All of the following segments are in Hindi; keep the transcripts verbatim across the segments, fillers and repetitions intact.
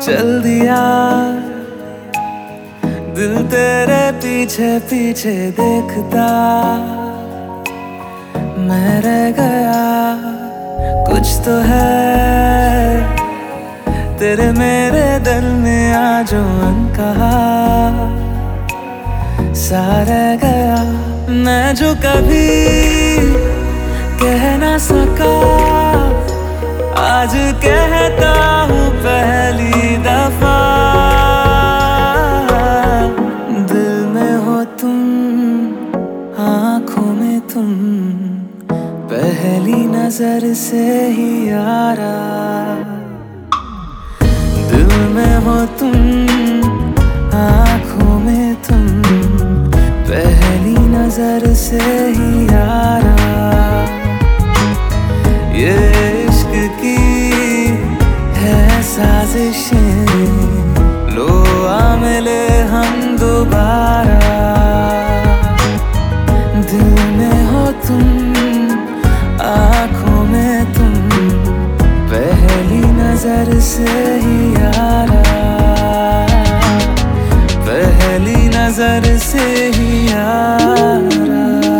चल दिया दिल तेरे पीछे पीछे देखता, मैं रह गया कुछ तो है तेरे मेरे दिल में आज अनकहा सा रह गया। मैं जो कभी कह ना सका आज कहता हूँ पहली दफा। दिल में हो तुम, आँखों में तुम, पहली नजर से ही यारा। दिल में हो तुम, आँखों में तुम, पहली नजर से ही यारा। ये इश्क की है साजिशें, लो आ मिले हम दोबारा। दिल में हो तुम, आँखों में तुम, पहली नजर से ही यारा। पहली नजर से ही यारा।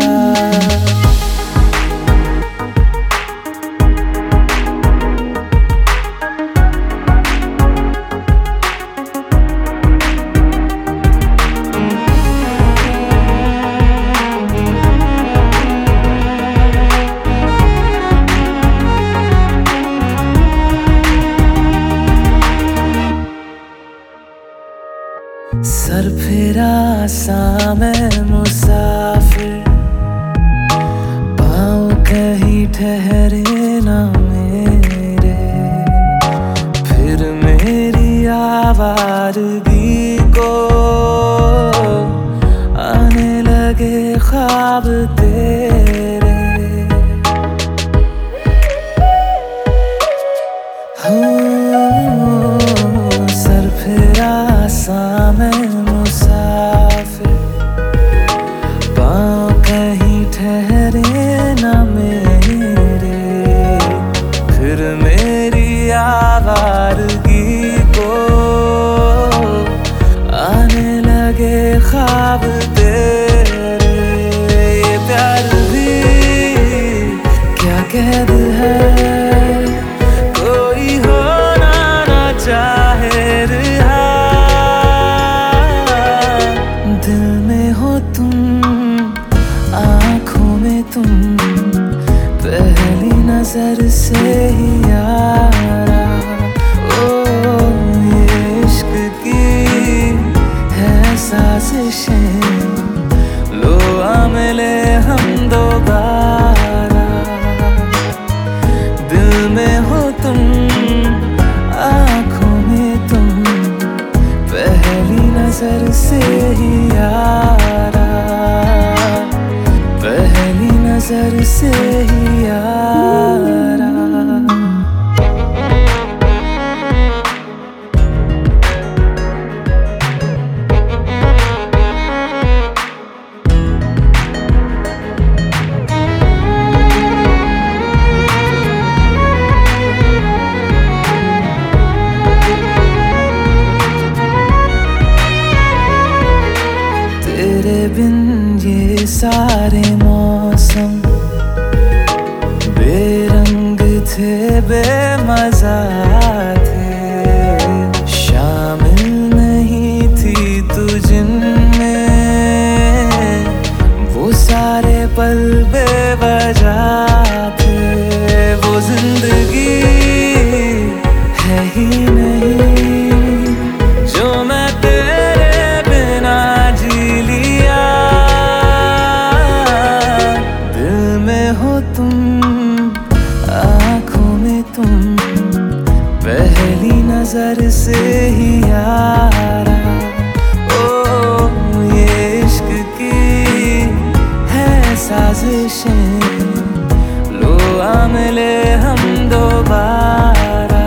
सर फिरा सा मैं मुसाफिर, पाँव कहीं ठहरे ना मेरे। फिर मेरी आवारगी को आने लगे ख्वाब तेरे। हूँ सर फिरा सा मैं मुसाफिर, पाँव कहीं ठहरे ना मेरे। फिर मेरी आवारगी को आने लगे ख्वाब तेरे। ये प्यार भी क्या कैद है, कोई होना ना चाहे रिहा। दिल में हो तुम, आँखों में तुम, पहली नजर से ही यारा। ओ ये इश्क की है साजिशें, लो आ मिले हम दोबारा। दिल में हो तुम, आँखों में तुम, पहली नजर से ही यारा। पहली नजर से ही यारा। तेरे बिन ये सारे मौसम बेरंग थे, बेमजा थे। शामिल नहीं थी तू जिनमें, वो सारे पल बेवजह थे। वो जिंदगी है ही नहीं जो मैं तेरे बिना जी लिया। दिल में हो तुम, आँखों में तुम, पहली नजर से ही यारा। ओ ये इश्क की है साजिशें, लो आ मिले हम दोबारा।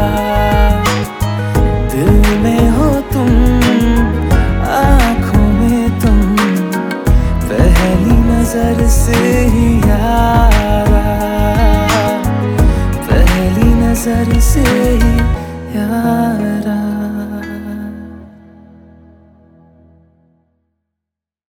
दिल में हो तुम, आँखों में तुम, पहली नजर से ही यारा। पहली नजर से ही यारा।